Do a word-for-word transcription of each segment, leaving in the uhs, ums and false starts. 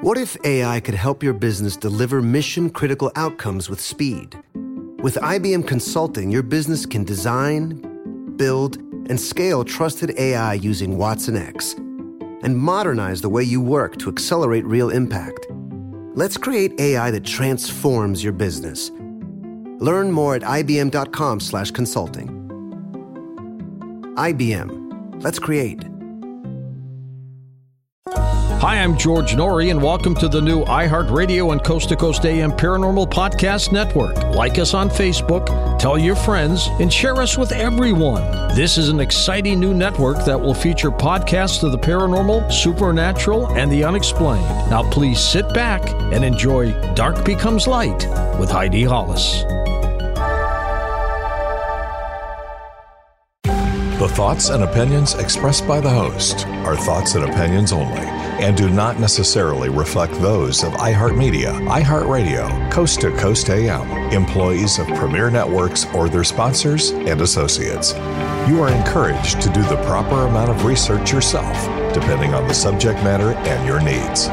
What if A I could help your business deliver mission-critical outcomes with speed? With I B M Consulting, your business can design, build, and scale trusted A I using Watson X, and modernize the way you work to accelerate real impact. Let's create A I that transforms your business. Learn more at ibm.com slash consulting. I B M. Let's create. Hi, I'm George Norrie, and welcome to the new iHeartRadio and Coast to Coast A M Paranormal Podcast Network. Like us on Facebook, tell your friends, and share us with everyone. This is an exciting new network that will feature podcasts of the paranormal, supernatural, and the unexplained. Now please sit back and enjoy Dark Becomes Light with Heidi Hollis. The thoughts and opinions expressed by the host are thoughts and opinions only, and do not necessarily reflect those of iHeartMedia, iHeartRadio, Coast to Coast A M, employees of Premier Networks, or their sponsors and associates. You are encouraged to do the proper amount of research yourself, depending on the subject matter and your needs.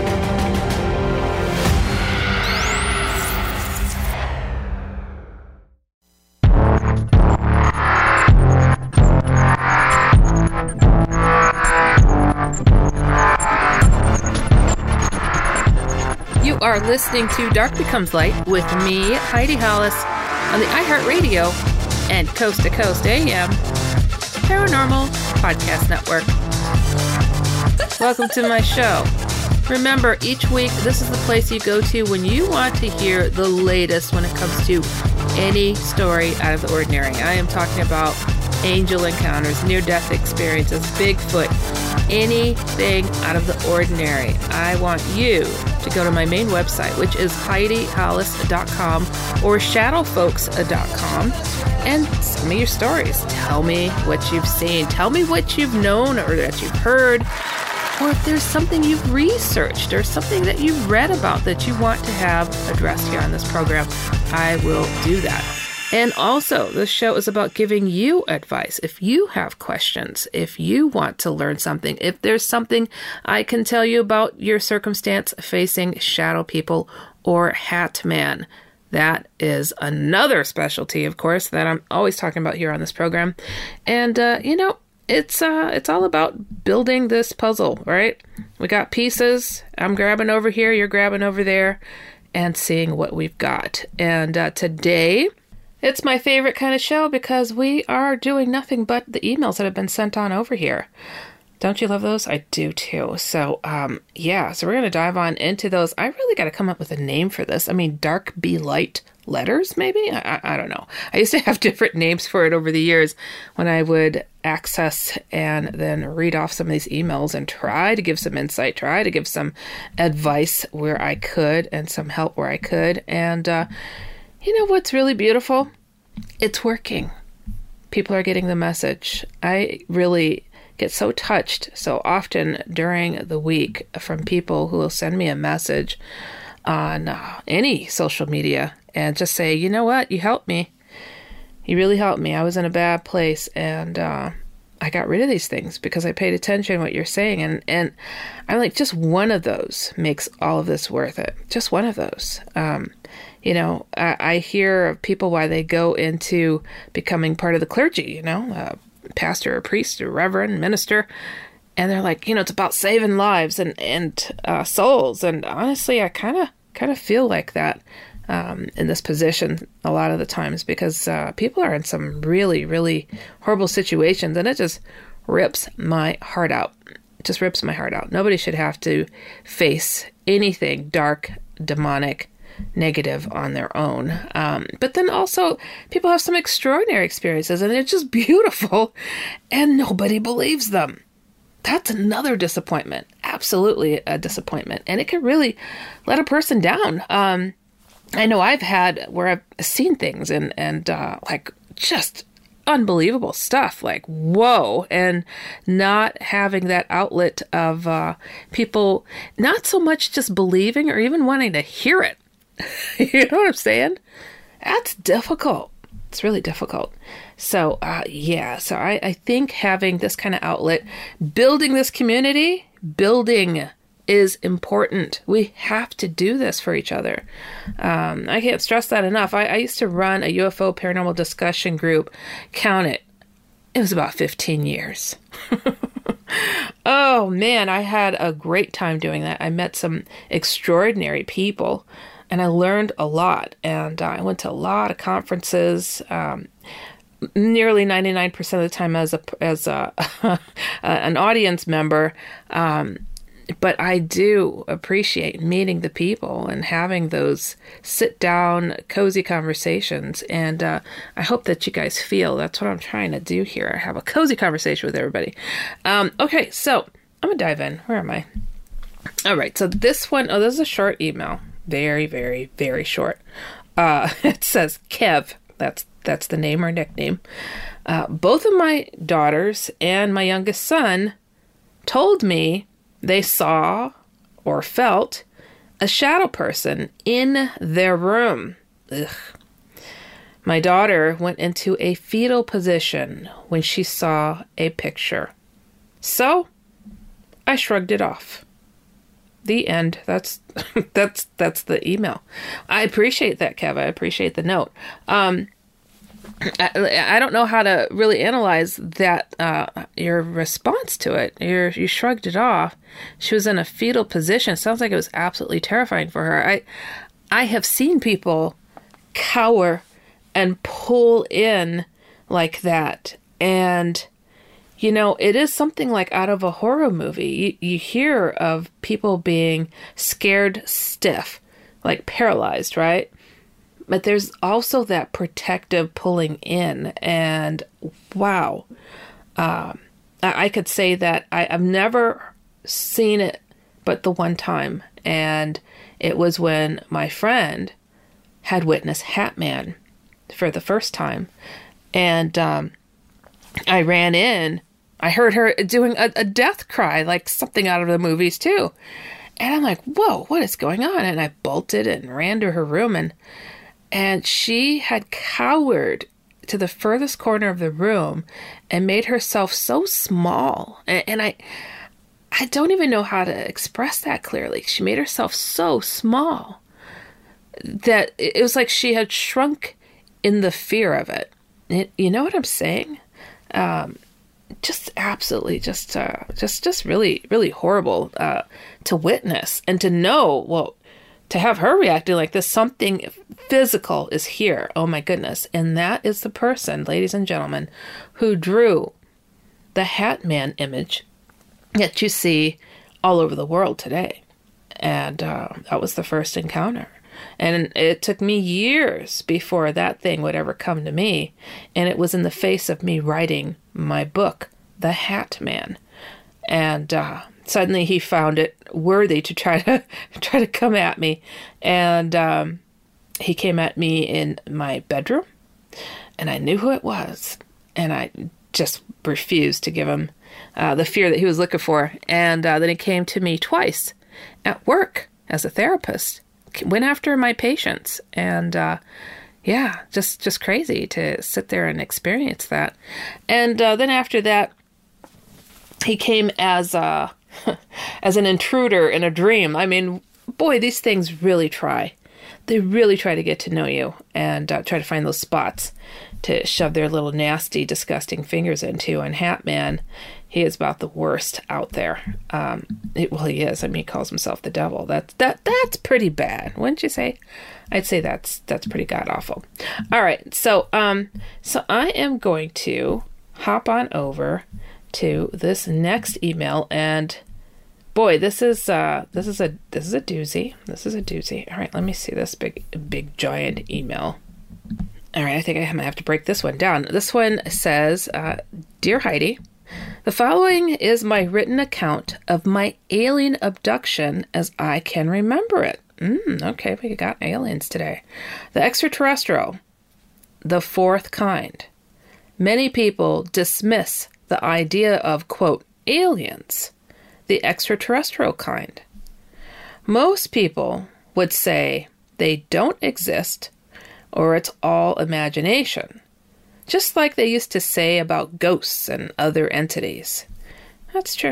You are listening to Dark Becomes Light with me, Heidi Hollis, on the iHeartRadio and Coast to Coast A M Paranormal Podcast Network. Welcome to my show. Remember, each week, this is the place you go to when you want to hear the latest when it comes to any story out of the ordinary. I am talking about angel encounters, near-death experiences, Bigfoot, anything out of the ordinary. I want you to go to my main website, which is heidi hollis dot com or shadow folks dot com, and send me your stories. Tell me what you've seen. Tell me what you've known or that you've heard, or if there's something you've researched or something that you've read about that you want to have addressed here on this program. I will do that. And also, this show is about giving you advice. If you have questions, if you want to learn something, if there's something I can tell you about your circumstance facing shadow people or Hat Man, that is another specialty, of course, that I'm always talking about here on this program. And, uh, you know, it's uh, it's all about building this puzzle, right? We got pieces. I'm grabbing over here, you're grabbing over there, and seeing what we've got. And uh, today, it's my favorite kind of show because we are doing nothing but the emails that have been sent on over here. Don't you love those? I do too. So, um, yeah, so we're going to dive on into those. I really got to come up with a name for this. I mean, Dark Be Light letters, maybe? I, I, I don't know. I used to have different names for it over the years when I would access and then read off some of these emails and try to give some insight, try to give some advice where I could and some help where I could. And, uh, you know what's really beautiful? It's working. People are getting the message. I really get so touched so often during the week from people who will send me a message on uh, any social media and just say, you know what? You helped me. You really helped me. I was in a bad place and uh, I got rid of these things because I paid attention to what you're saying. And, and I'm like, just one of those makes all of this worth it. Just one of those. Um, You know, I, I hear of people why they go into becoming part of the clergy, you know, a pastor or priest or reverend, minister, and they're like, you know, it's about saving lives and, and uh, souls. And honestly, I kind of kind of feel like that um, in this position a lot of the times because uh, people are in some really, really horrible situations, and it just rips my heart out. It just rips my heart out. Nobody should have to face anything dark, demonic, negative on their own. Um, but then also people have some extraordinary experiences and they're just beautiful and nobody believes them. That's another disappointment. Absolutely a disappointment. And it can really let a person down. Um, I know I've had where I've seen things and, and uh, like just unbelievable stuff, like, whoa, and not having that outlet of uh, people not so much just believing or even wanting to hear it. You know what I'm saying? That's difficult. It's really difficult. So, uh, yeah, so I, I think having this kind of outlet, building this community, building is important. We have to do this for each other. Um, I can't stress that enough. I, I used to run a U F O paranormal discussion group. Count it. It was about fifteen years. Oh, man, I had a great time doing that. I met some extraordinary people, and I learned a lot. And uh, I went to a lot of conferences, um, nearly ninety-nine percent of the time as a as a an audience member. Um, but I do appreciate meeting the people and having those sit-down, cozy conversations. And uh, I hope that you guys feel that's what I'm trying to do here. I have a cozy conversation with everybody. Um, okay, so I'm going to dive in. Where am I? All right, so this one, oh, this is a short email. Very, very, very short. Uh, it says Kev. That's that's the name or nickname. Uh, both of my daughters and my youngest son told me they saw or felt a shadow person in their room. Ugh. My daughter went into a fetal position when she saw a picture. So I shrugged it off. The end. That's that's that's the email. I appreciate that, Kev. I appreciate the note. Um, I, I don't know how to really analyze that, uh, your response to it. You're, you shrugged it off. She was in a fetal position. It sounds like it was absolutely terrifying for her. I, I have seen people cower and pull in like that. And, you know, it is something like out of a horror movie. You, you hear of people being scared stiff, like paralyzed, right? But there's also that protective pulling in. And wow, um, I, I could say that I, I've never seen it but the one time. And it was when my friend had witnessed Hat Man for the first time. And um, I ran in. I heard her doing a, a death cry, like something out of the movies too. And I'm like, whoa, what is going on? And I bolted and ran to her room, and And she had cowered to the furthest corner of the room and made herself so small. And, and I I don't even know how to express that clearly. She made herself so small that it was like she had shrunk in the fear of it. it you know what I'm saying? Um, just absolutely, just, uh, just, just really, really horrible uh, to witness and to know, well, to have her reacting like this, something physical is here. Oh my goodness. And that is the person, ladies and gentlemen, who drew the Hat Man image that you see all over the world today. And uh, that was the first encounter. And it took me years before that thing would ever come to me. And it was in the face of me writing my book, The Hat Man. And uh, suddenly he found it worthy to try to try to come at me. And um, he came at me in my bedroom. And I knew who it was. And I just refused to give him uh, the fear that he was looking for. And uh, then he came to me twice at work as a therapist. Went after my patients. And uh, yeah, just, just crazy to sit there and experience that. And uh, then after that, he came as a, as an intruder in a dream. I mean, boy, these things really try. They really try to get to know you and uh, try to find those spots to shove their little nasty, disgusting fingers into. And Hat Man, he is about the worst out there. Um, it, well, he is. I mean, he calls himself the devil. That's that. That's pretty bad, wouldn't you say? I'd say that's that's pretty god awful. All right, so um, so I am going to hop on over to this next email, and boy, this is uh, this is a this is a doozy. This is a doozy. All right, let me see this big big giant email. All right, I think I might have to break this one down. This one says, uh, "Dear Heidi, the following is my written account of my alien abduction as I can remember it." Mm, okay, we got aliens today. The extraterrestrial, the fourth kind. Many people dismiss the idea of, quote, aliens, the extraterrestrial kind. Most people would say they don't exist or it's all imagination, just like they used to say about ghosts and other entities. That's true.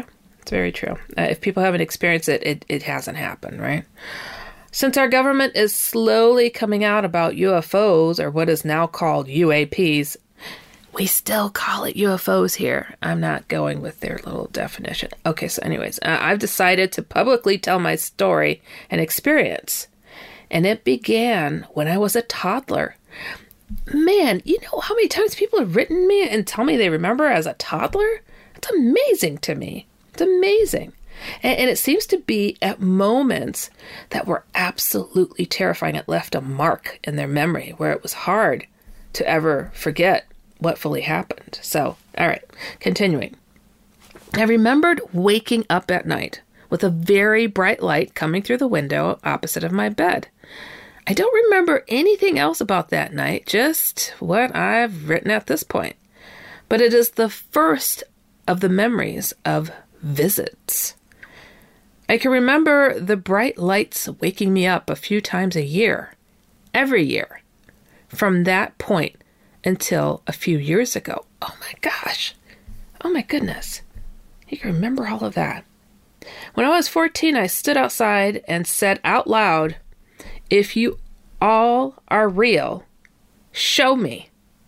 It's very true. Uh, if people haven't experienced it, it, it hasn't happened, right? Since our government is slowly coming out about U F Os, or what is now called U A Ps, we still call it U F Os here. I'm not going with their little definition. Okay, so anyways, uh, I've decided to publicly tell my story and experience. And it began when I was a toddler. Man, you know how many times people have written me and tell me they remember as a toddler? It's amazing to me. It's amazing. And, and it seems to be at moments that were absolutely terrifying. It left a mark in their memory where it was hard to ever forget what fully happened. So, all right, continuing. I remembered waking up at night with a very bright light coming through the window opposite of my bed. I don't remember anything else about that night, just what I've written at this point. But it is the first of the memories of visits. I can remember the bright lights waking me up a few times a year, every year, from that point until a few years ago. Oh my gosh. Oh my goodness. You can remember all of that. When I was fourteen, I stood outside and said out loud, "If you all are real, show me."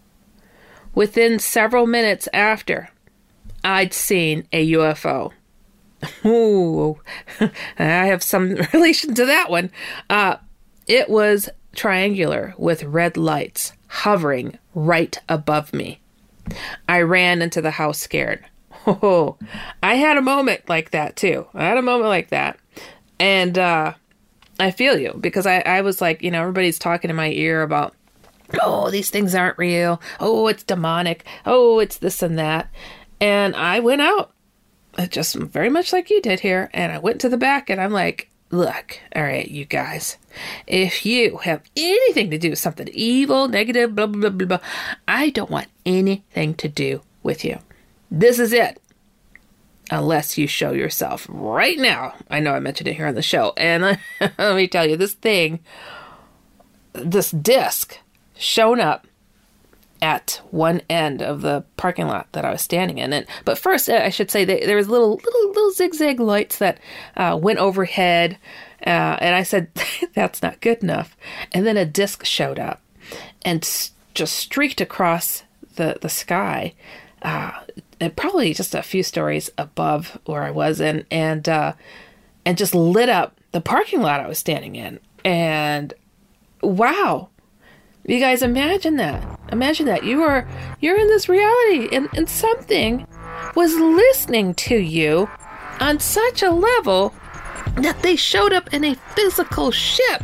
Within several minutes after, I'd seen a U F O. Ooh, I have some relation to that one. Uh, it was triangular with red lights hovering right above me. I ran into the house scared. Oh, I had a moment like that too. I had a moment like that. And uh, I feel you, because I, I was like, you know, everybody's talking in my ear about, oh, these things aren't real. Oh, it's demonic. Oh, it's this and that. And I went out, just very much like you did here. And I went to the back and I'm like, look, all right, you guys, if you have anything to do with something evil, negative, blah, blah, blah, blah, I don't want anything to do with you. This is it. Unless you show yourself right now. I know I mentioned it here on the show. And let me tell you, this thing, this disc shown up at one end of the parking lot that I was standing in. And but first, I should say that there was little little little zigzag lights that uh, went overhead, uh, and I said that's not good enough. And then a disc showed up and s- just streaked across the the sky, uh, and probably just a few stories above where I was in, and uh, and just lit up the parking lot I was standing in. And wow. You guys, imagine that. Imagine that. You are, you're in this reality, and, and something was listening to you on such a level that they showed up in a physical ship.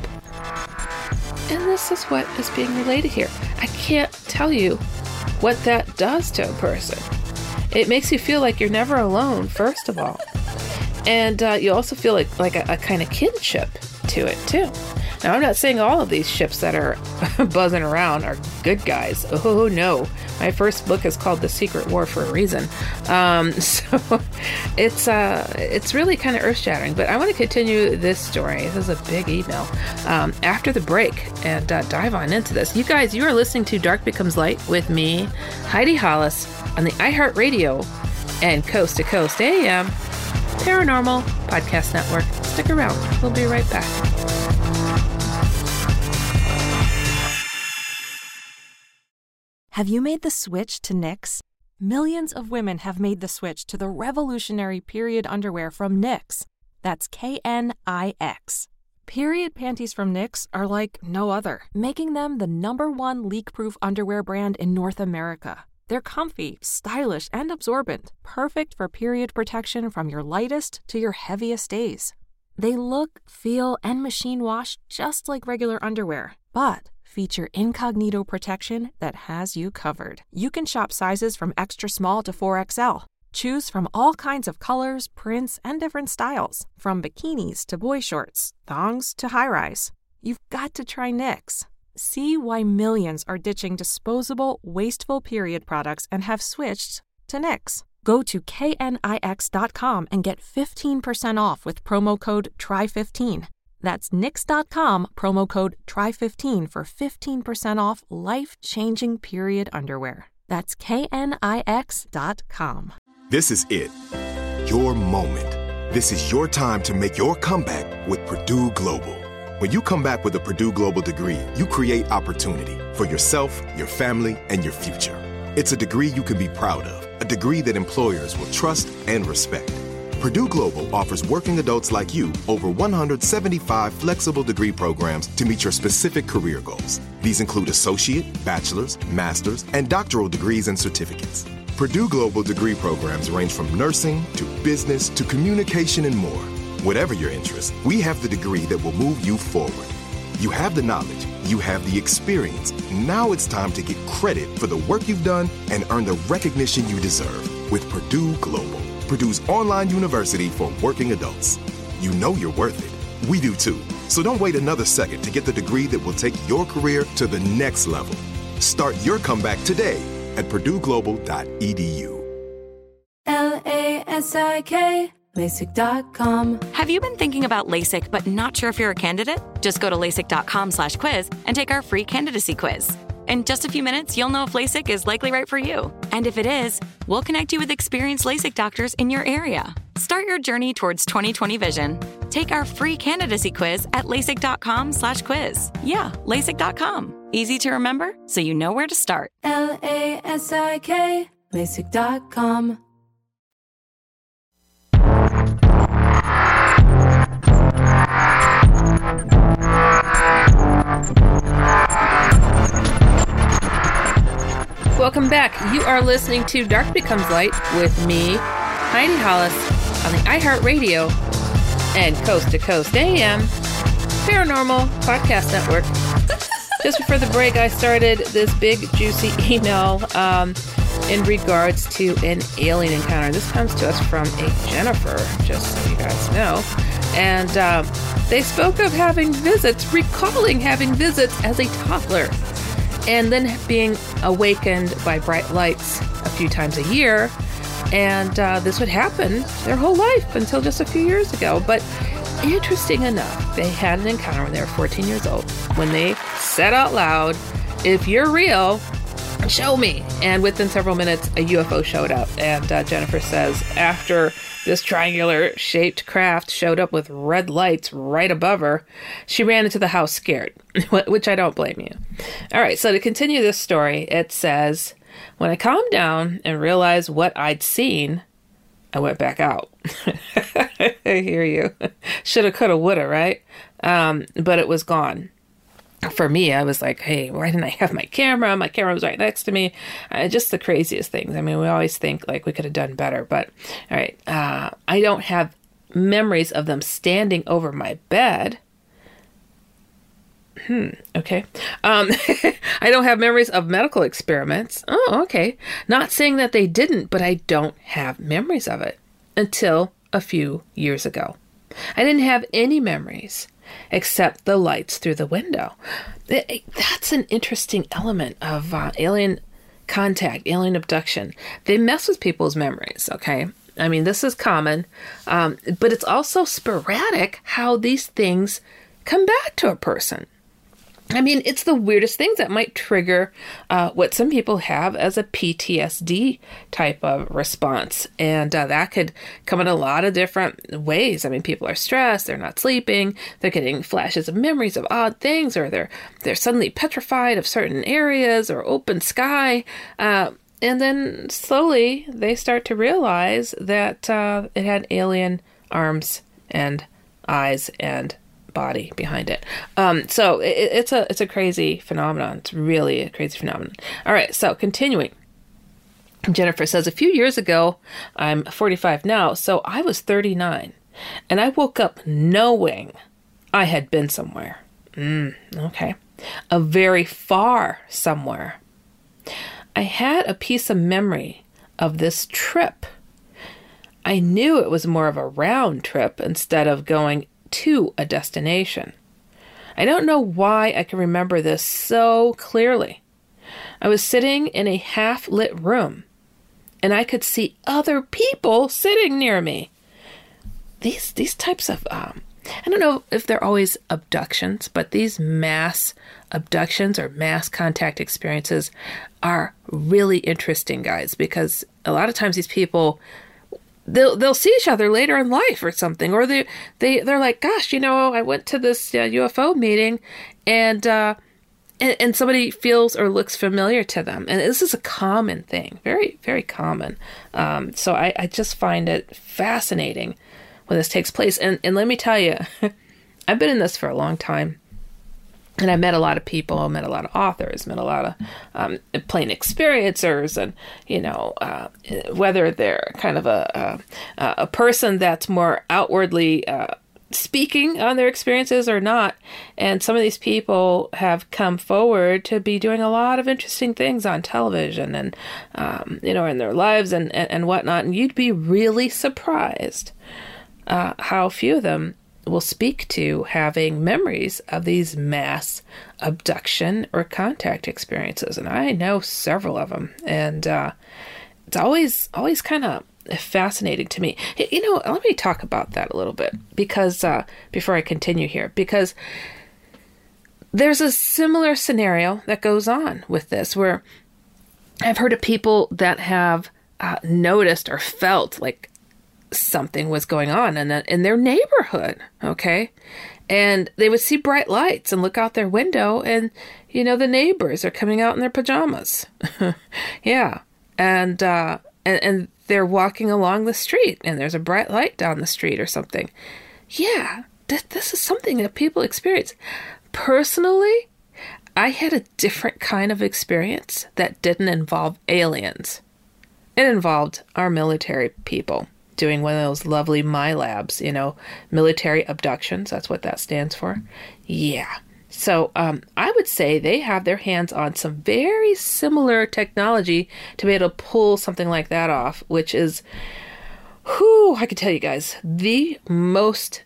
And this is what is being related here. I can't tell you what that does to a person. It makes you feel like you're never alone, first of all. And uh, you also feel like, like a, a kind of kinship to it, too. Now, I'm not saying all of these ships that are buzzing around are good guys. Oh, no. My first book is called The Secret War for a reason. Um, so it's uh, it's really kind of earth-shattering. But I want to continue this story. This is a big email. Um, after the break, and uh, dive on into this. You guys, you are listening to Dark Becomes Light with me, Heidi Hollis, on the iHeartRadio and Coast to Coast A M Paranormal Podcast Network. Stick around. We'll be right back. Have you made the switch to Knix? Millions of women have made the switch to the revolutionary period underwear from Knix. That's K N I X. Period panties from Knix are like no other, making them the number one leak-proof underwear brand in North America. They're comfy, stylish, and absorbent, perfect for period protection from your lightest to your heaviest days. They look, feel, and machine wash just like regular underwear, but feature incognito protection that has you covered. You can shop sizes from extra small to four X L. Choose from all kinds of colors, prints, and different styles, from bikinis to boy shorts, thongs to high-rise. You've got to try Knix. See why millions are ditching disposable, wasteful period products and have switched to Knix. Go to K N I X dot com and get fifteen percent off with promo code T R Y fifteen. That's Knix dot com, promo code T R Y fifteen for fifteen percent off life-changing period underwear. That's K N I X dot com. This is it. your moment. This is your time to make your comeback with Purdue Global. When you come back with a Purdue Global degree, you create opportunity for yourself, your family, and your future. It's a degree you can be proud of, a degree that employers will trust and respect. Purdue Global offers working adults like you over one hundred seventy-five flexible degree programs to meet your specific career goals. These include associate, bachelor's, master's, and doctoral degrees and certificates. Purdue Global degree programs range from nursing to business to communication and more. Whatever your interest, we have the degree that will move you forward. You have the knowledge, you have the experience. Now it's time to get credit for the work you've done and earn the recognition you deserve with Purdue Global, Purdue's online university for working adults. You know you're worth it. We do too. So don't wait another second to get the degree that will take your career to the next level. Start your comeback today at purdue global dot e d u. L A S I K LASIK dot com. Have you been thinking about LASIK but not sure if you're a candidate? Just go to LASIK dot com slash quiz and take our free candidacy quiz. In just a few minutes, you'll know if LASIK is likely right for you. And if it is, we'll connect you with experienced LASIK doctors in your area. Start your journey towards twenty twenty vision. Take our free candidacy quiz at LASIK dot com slash quiz. Yeah, LASIK dot com. Easy to remember, so you know where to start. L A S I K LASIK dot com. Welcome back. You are listening to Dark Becomes Light with me, Heidi Hollis, on the iHeartRadio and Coast to Coast A M Paranormal Podcast Network. Just before the break, I started this big, juicy email um, in regards to an alien encounter. This comes to us from a Jennifer, just so you guys know. And uh, they spoke of having visits, recalling having visits as a toddler, and then being awakened by bright lights a few times a year. And uh, this would happen their whole life until just a few years ago. But interesting enough, they had an encounter when they were fourteen years old, when they said out loud, "If you're real, show me." And within several minutes, a U F O showed up. And uh, Jennifer says, after this triangular shaped craft showed up with red lights right above her, she ran into the house scared, which I don't blame you. All right, so to continue this story, it says, when I calmed down and realized what I'd seen, I went back out. I hear you. Shoulda, coulda, woulda, right? Um, but it was gone. For me, I was like, hey, why didn't I have my camera? My camera was right next to me. Uh, just the craziest things. I mean, we always think like we could have done better. But, all right, uh, I don't have memories of them standing over my bed. Hmm, okay. Um, I don't have memories of medical experiments. Oh, okay. Not saying that they didn't, but I don't have memories of it until a few years ago. I didn't have any memories except the lights through the window. That's an interesting element of uh, alien contact, alien abduction. They mess with people's memories, okay? I mean, this is common, um, but it's also sporadic how these things come back to a person. I mean, it's the weirdest things that might trigger uh, what some people have as a P T S D type of response. And uh, that could come in a lot of different ways. I mean, people are stressed, they're not sleeping, they're getting flashes of memories of odd things, or they're they're suddenly petrified of certain areas or open sky. Uh, and then slowly they start to realize that uh, it had alien arms and eyes and body behind it. Um, so it, it's a it's a crazy phenomenon. It's really a crazy phenomenon. All right, so continuing. Jennifer says, a few years ago, I'm forty-five now, so I was thirty-nine, and I woke up knowing I had been somewhere. Mm, okay. A very far somewhere. I had a piece of memory of this trip. I knew it was more of a round trip instead of going to a destination. I don't know why I can remember this so clearly. I was sitting in a half-lit room, and I could see other people sitting near me. These these types of, um, I don't know if they're always abductions, but these mass abductions or mass contact experiences are really interesting, guys, because a lot of times these people they'll they'll see each other later in life or something, or they they they're like, gosh, you know, I went to this uh, U F O meeting, and uh, and, and somebody feels or looks familiar to them, and this is a common thing, very very common. Um, so I, I just find it fascinating when this takes place, and and let me tell you, I've been in this for a long time. And I met a lot of people, met a lot of authors, met a lot of um, plain experiencers, and, you know, uh, whether they're kind of a, a, a person that's more outwardly uh, speaking on their experiences or not. And some of these people have come forward to be doing a lot of interesting things on television and, um, you know, in their lives and, and, and whatnot. And you'd be really surprised uh, how few of them will speak to having memories of these mass abduction or contact experiences. And I know several of them. And uh, it's always, always kind of fascinating to me. You know, let me talk about that a little bit because uh, before I continue here, because there's a similar scenario that goes on with this where I've heard of people that have uh, noticed or felt like something was going on in, a, in their neighborhood, okay? And they would see bright lights and look out their window and, you know, the neighbors are coming out in their pajamas. Yeah. And, uh, and, and they're walking along the street and there's a bright light down the street or something. Yeah. Th- this is something that people experience. Personally, I had a different kind of experience that didn't involve aliens. It involved our military people doing one of those lovely MILABs, you know, military abductions. That's what that stands for. Yeah. So um, I would say they have their hands on some very similar technology to be able to pull something like that off, which is, whew, I can tell you guys, the most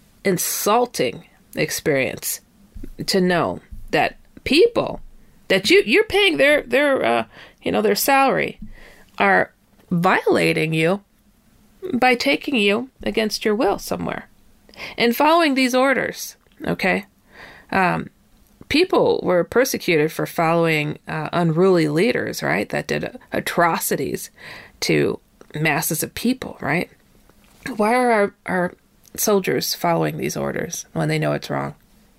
insulting experience to know that people that you, you're paying their, their uh, you know, their salary are violating you by taking you against your will somewhere and following these orders, okay? Um, people were persecuted for following uh, unruly leaders, right, that did atrocities to masses of people, right? Why are our, our soldiers following these orders when they know it's wrong?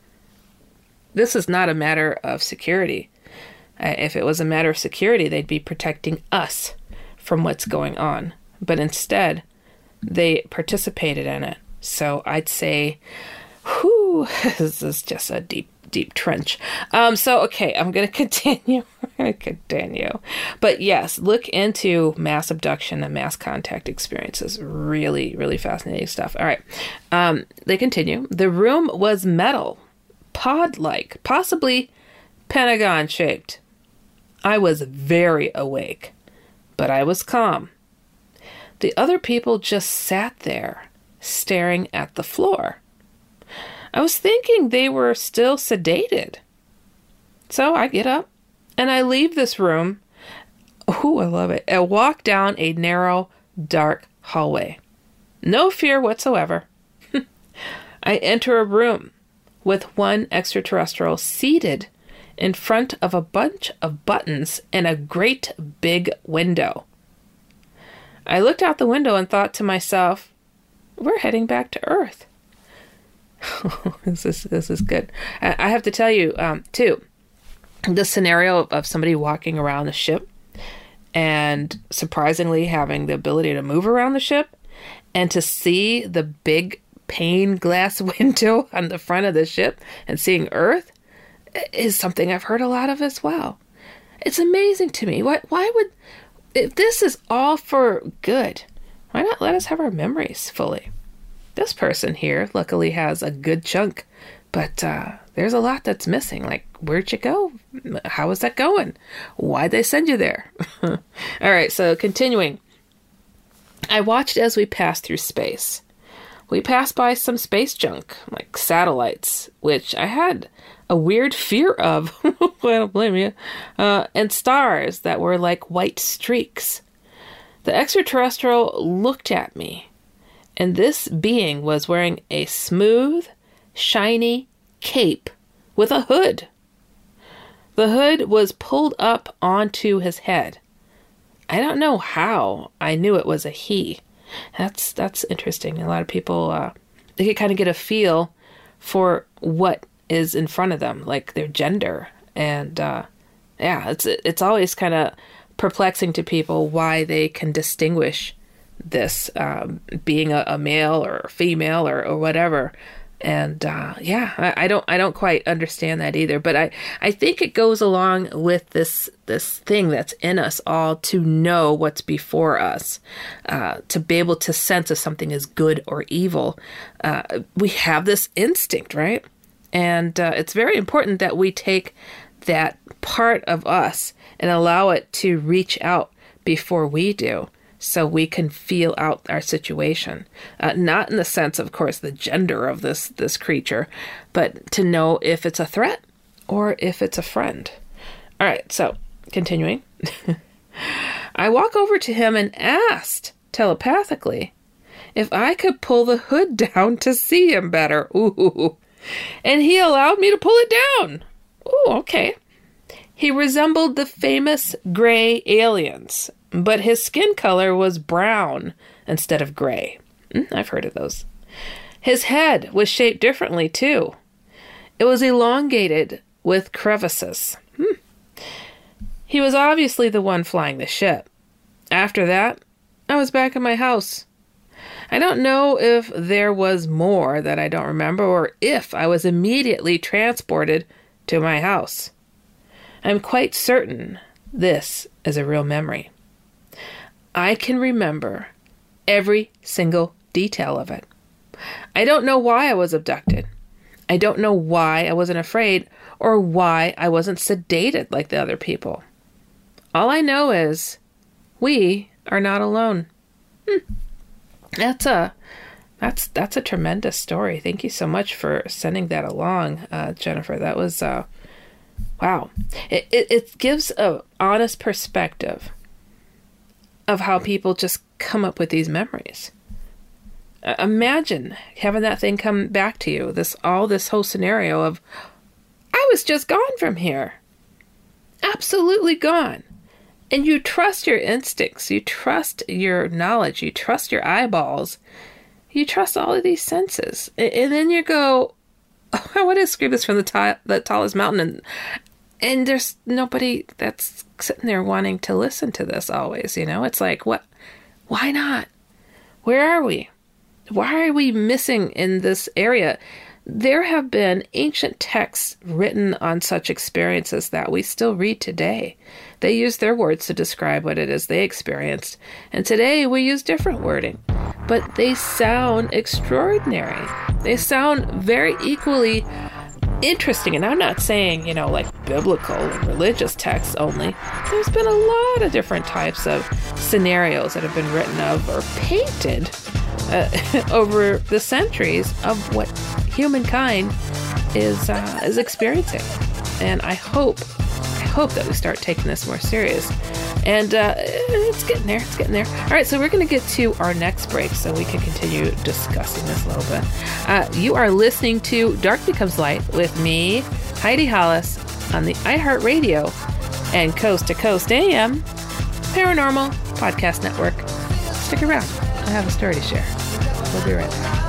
This is not a matter of security. Uh, if it was a matter of security, they'd be protecting us from what's going on. But instead, they participated in it. So I'd say, whew, this is just a deep, deep trench. Um, so, okay, I'm going to continue. I'm going to continue. But yes, look into mass abduction and mass contact experiences. Really, really fascinating stuff. All right. Um, they continue. The room was metal, pod-like, possibly pentagon-shaped. I was very awake, but I was calm. The other people just sat there, staring at the floor. I was thinking they were still sedated. So I get up, and I leave this room. Ooh, I love it. I walk down a narrow, dark hallway. No fear whatsoever. I enter a room with one extraterrestrial seated in front of a bunch of buttons and a great big window. I looked out the window and thought to myself, we're heading back to Earth. this is this is good. I have to tell you, um, too, the scenario of somebody walking around a ship and surprisingly having the ability to move around the ship and to see the big pane glass window on the front of the ship and seeing Earth is something I've heard a lot of as well. It's amazing to me. Why, why would... If this is all for good, why not let us have our memories fully? This person here luckily has a good chunk, but uh, there's a lot that's missing. Like, where'd you go? How is that going? Why'd they send you there? All right, so continuing. I watched as we passed through space. We passed by some space junk, like satellites, which I had a weird fear of. I don't blame you. Uh, and stars that were like white streaks. The extraterrestrial looked at me, and this being was wearing a smooth, shiny cape with a hood. The hood was pulled up onto his head. I don't know how I knew it was a he, That's that's interesting. A lot of people, uh, they can kind of get a feel for what is in front of them, like their gender. And uh, yeah, it's it's always kind of perplexing to people why they can distinguish this um, being a, a male or a female or, or whatever. And uh, yeah, I, I don't I don't quite understand that either. But I, I think it goes along with this this thing that's in us all to know what's before us, uh, to be able to sense if something is good or evil. Uh, we have this instinct, right? And uh, it's very important that we take that part of us and allow it to reach out before we do, so we can feel out our situation. Uh, not in the sense, of course, the gender of this this creature, but to know if it's a threat or if it's a friend. All right, so continuing. I walk over to him and asked telepathically if I could pull the hood down to see him better. Ooh. And he allowed me to pull it down. Ooh, okay. He resembled the famous gray aliens, but his skin color was brown instead of gray. Mm, I've heard of those. His head was shaped differently, too. It was elongated with crevices. Hmm. He was obviously the one flying the ship. After that, I was back in my house. I don't know if there was more that I don't remember or if I was immediately transported to my house. I'm quite certain this is a real memory. I can remember every single detail of it. I don't know why I was abducted. I don't know why I wasn't afraid or why I wasn't sedated like the other people. All I know is we are not alone. Hmm. That's a that's that's a tremendous story. Thank you so much for sending that along, uh, Jennifer. That was uh, wow. It, it it gives a honest perspective of how people just come up with these memories. Uh, imagine having that thing come back to you. This all this whole scenario of I was just gone from here, absolutely gone. And you trust your instincts, you trust your knowledge, you trust your eyeballs, you trust all of these senses. And then you go, oh, I want to scream this from the, t- the tallest mountain. And, and there's nobody that's sitting there wanting to listen to this always, you know? It's like, what? Why not? Where are we? Why are we missing in this area? There have been ancient texts written on such experiences that we still read today. They use their words to describe what it is they experienced. And today we use different wording. But they sound extraordinary. They sound very equally interesting. And I'm not saying, you know, like biblical and religious texts only. There's been a lot of different types of scenarios that have been written of or painted uh, over the centuries of what humankind is uh, is experiencing. And I hope I hope that we start taking this more serious. And uh, it's getting there. It's getting there. All right, so we're going to get to our next break so we can continue discussing this a little bit. Uh, you are listening to Dark Becomes Light with me, Heidi Hollis, on the iHeartRadio and Coast to Coast A M Paranormal Podcast Network. Stick around. I have a story to share. We'll be right back.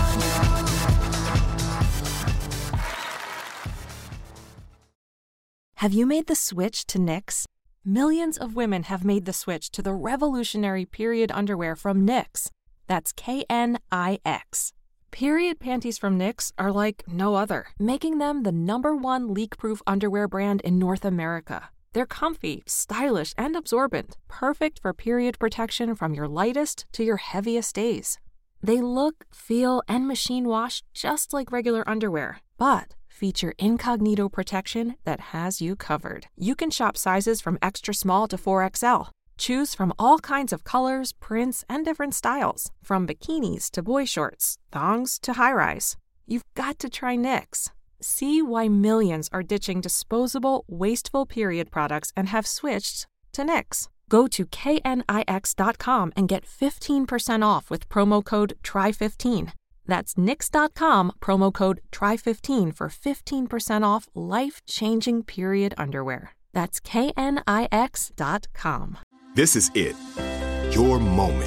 Have you made the switch to Knix? Millions of women have made the switch to the revolutionary period underwear from Knix. That's K N I X. Period panties from Knix are like no other, making them the number one leak-proof underwear brand in North America. They're comfy, stylish, and absorbent, perfect for period protection from your lightest to your heaviest days. They look, feel, and machine wash just like regular underwear, but feature incognito protection that has you covered. You can shop sizes from extra small to four X L. Choose from all kinds of colors, prints, and different styles, from bikinis to boy shorts, thongs to high-rise. You've got to try Knix. See why millions are ditching disposable, wasteful period products and have switched to Knix. Go to K N I X dot com and get fifteen percent off with promo code T R Y fifteen. That's Knix dot com, promo code T R Y fifteen for fifteen percent off life-changing period underwear. That's K N I X dot com. This is it. Your moment.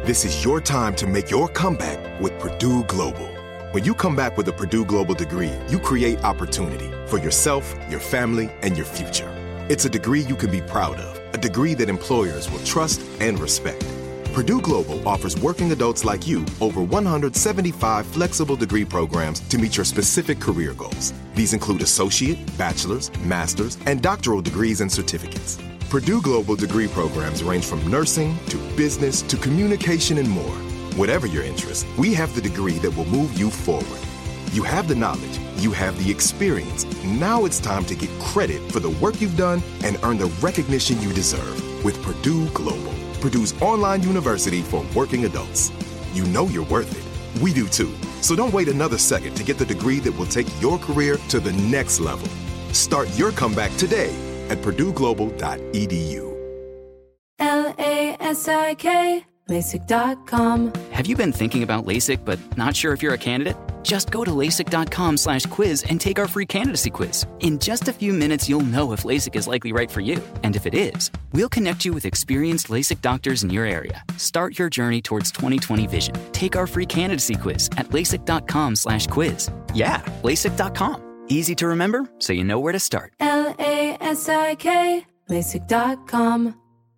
This is your time to make your comeback with Purdue Global. When you come back with a Purdue Global degree, you create opportunity for yourself, your family, and your future. It's a degree you can be proud of, a degree that employers will trust and respect. Purdue Global offers working adults like you over one hundred seventy-five flexible degree programs to meet your specific career goals. These include associate, bachelor's, master's, and doctoral degrees and certificates. Purdue Global degree programs range from nursing to business to communication and more. Whatever your interest, we have the degree that will move you forward. You have the knowledge, you have the experience. Now it's time to get credit for the work you've done and earn the recognition you deserve with Purdue Global, Purdue's online university for working adults. You know you're worth it. We do too. So don't wait another second to get the degree that will take your career to the next level. Start your comeback today at purdue global dot e d u. L A S I K, LASIK dot com. Have you been thinking about LASIK but not sure if you're a candidate? Just go to LASIK dot com slash quiz and take our free candidacy quiz. In just a few minutes, you'll know if LASIK is likely right for you. And if it is, we'll connect you with experienced LASIK doctors in your area. Start your journey towards twenty twenty vision. Take our free candidacy quiz at LASIK dot com slash quiz. Yeah, LASIK dot com. Easy to remember, so you know where to start. L A S I K, LASIK dot com.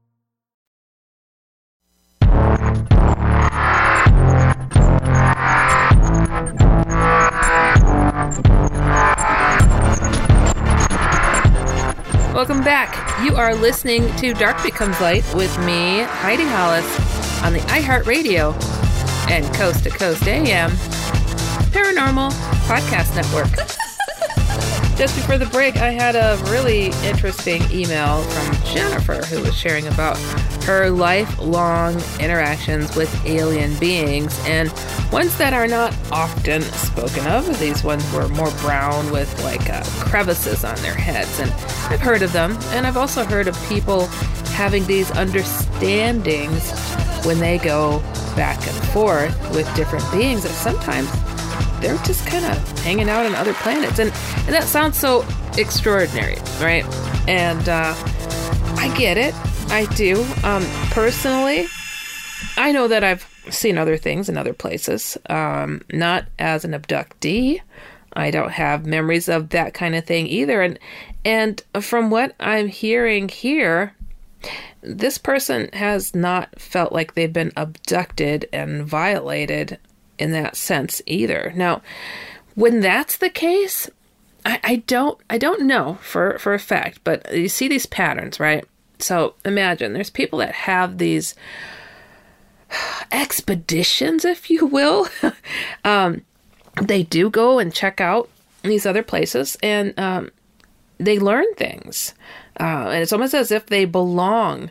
Welcome back. You are listening to Dark Becomes Light with me, Heidi Hollis, on the iHeartRadio and Coast to Coast A M Paranormal Podcast Network. Just before the break, I had a really interesting email from Jennifer, who was sharing about her lifelong interactions with alien beings, and ones that are not often spoken of. These ones were more brown with like uh, crevices on their heads, and I've heard of them, and I've also heard of people having these understandings when they go back and forth with different beings, that sometimes they're just kind of hanging out on other planets. And, and that sounds so extraordinary, right? And uh, I get it. I do. Um, personally, I know that I've seen other things in other places. Um, not as an abductee. I don't have memories of that kind of thing either. And, and from what I'm hearing here, this person has not felt like they've been abducted and violated in that sense either. Now, when that's the case, I, I don't I don't know for, for a fact, but you see these patterns, right? So imagine there's people that have these expeditions, if you will. um, they do go and check out these other places, and um, they learn things. Uh, and it's almost as if they belong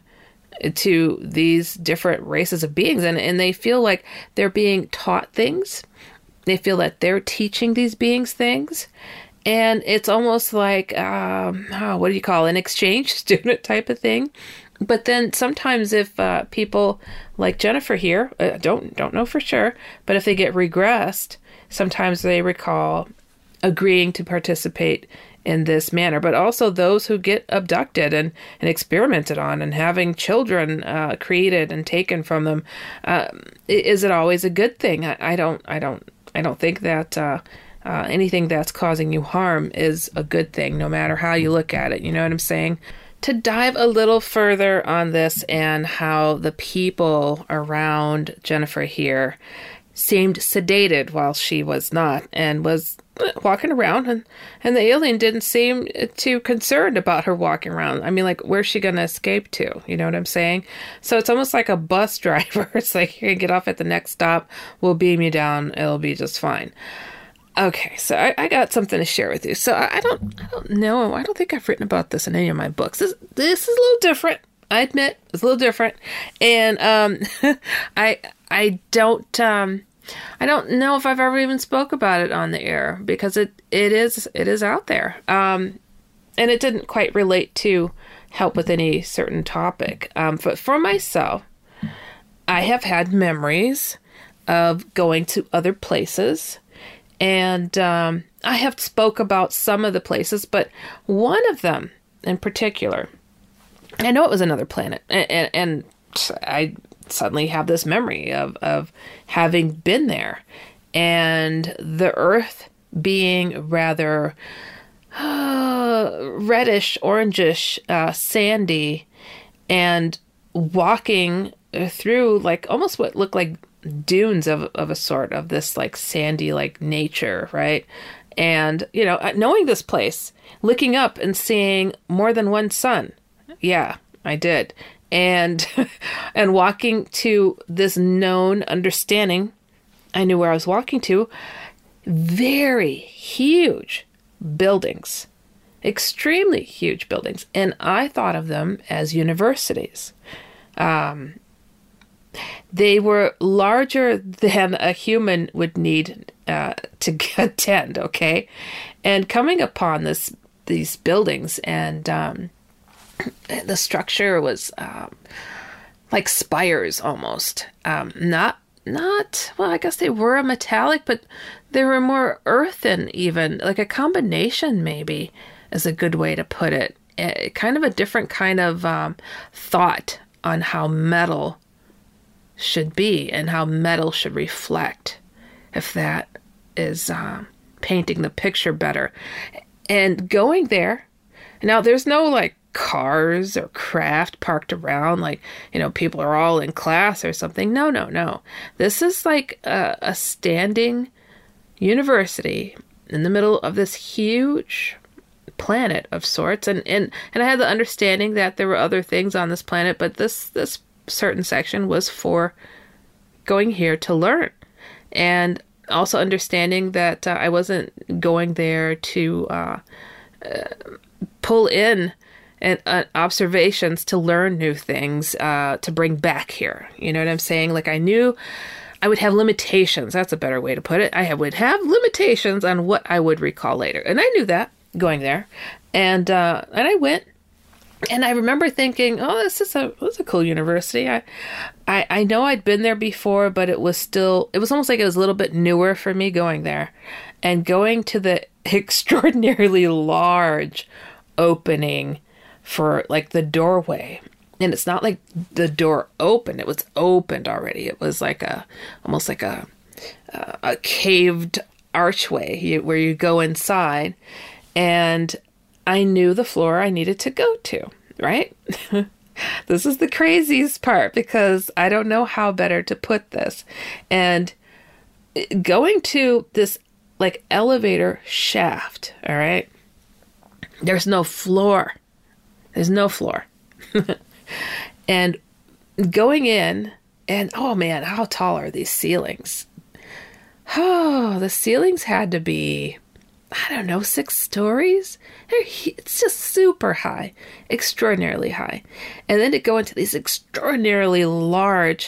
to these different races of beings, and, and they feel like they're being taught things. They feel that they're teaching these beings things. And it's almost like, um, oh, what do you call it? An exchange student type of thing. But then sometimes if uh, people like Jennifer here, uh, don't don't know for sure, but if they get regressed, sometimes they recall agreeing to participate in this manner. But also those who get abducted and, and experimented on and having children uh, created and taken from them, uh, is it always a good thing? I, I don't I don't I don't think that uh, uh, anything that's causing you harm is a good thing, no matter how you look at it. You know what I'm saying? To dive a little further on this and how the people around Jennifer here seemed sedated while she was not, and was walking around, and, and the alien didn't seem too concerned about her walking around. I mean, like, where's she going to escape to? You know what I'm saying? So it's almost like a bus driver. It's like, you can get off at the next stop. We'll beam you down. It'll be just fine. Okay, so I, I got something to share with you. So I, I don't I don't know. I don't think I've written about this in any of my books. This, this is a little different. I admit, it's a little different. And um, I I don't... Um, I don't know if I've ever even spoke about it on the air, because it, it is it is out there. Um, and it didn't quite relate to help with any certain topic. Um, but for myself, I have had memories of going to other places. And um, I have spoke about some of the places, but one of them in particular, I know it was another planet. And, and, and I suddenly have this memory of, of having been there, and the earth being rather uh, reddish, orangish, uh, sandy, and walking through like almost what looked like dunes of, of a sort of this like sandy, like nature, right? And, you know, knowing this place, looking up and seeing more than one sun. Yeah, I did. And, and walking to this known understanding, I knew where I was walking to, very huge buildings, extremely huge buildings. And I thought of them as universities. Um, they were larger than a human would need uh, to attend, okay? And coming upon this these buildings, and um, the structure was um, like spires almost. Um, not, not well, I guess they were metallic, but they were more earthen even, like a combination maybe is a good way to put it. A, kind of a different kind of um, thought on how metal should be and how metal should reflect, if that is um, painting the picture better. And going there, now there's no like cars or craft parked around like, you know, people are all in class or something. No, no, no. This is like a, a standing university in the middle of this huge planet of sorts. And, and, and I had the understanding that there were other things on this planet, but this, this certain section was for going here to learn. And also understanding that uh, I wasn't going there to uh, uh, pull in and uh, observations to learn new things uh, to bring back here. You know what I'm saying? Like I knew I would have limitations. That's a better way to put it. I would have limitations on what I would recall later. And I knew that going there. And uh, and I went. And I remember thinking, oh, this is a this is a cool university. I, I I know I'd been there before, but it was still, it was almost like it was a little bit newer for me going there. And going to the extraordinarily large opening for like the doorway. And it's not like the door opened. It was opened already. It was like a, almost like a, a, a caved archway you, where you go inside. And I knew the floor I needed to go to, right? This is the craziest part because I don't know how better to put this. And going to this like elevator shaft, all right? There's no floor. There's no floor. And going in, and oh man, how tall are these ceilings? Oh, the ceilings had to be, I don't know, six stories? It's just super high, extraordinarily high. And then to go into these extraordinarily large